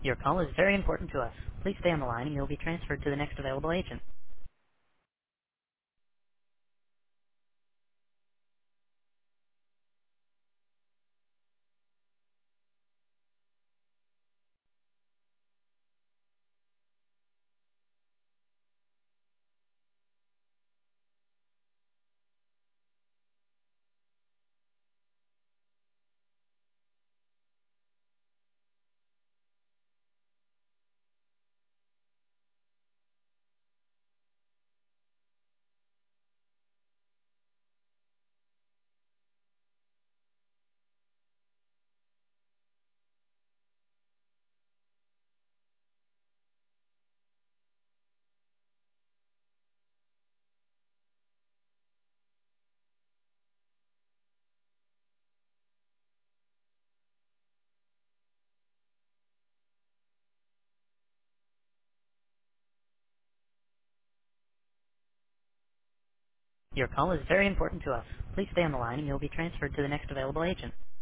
Your call is very important to us. Please stay on the line and you'll be transferred to the next available agent. Your call is very important to us. Please stay on the line and you'll be transferred to the next available agent.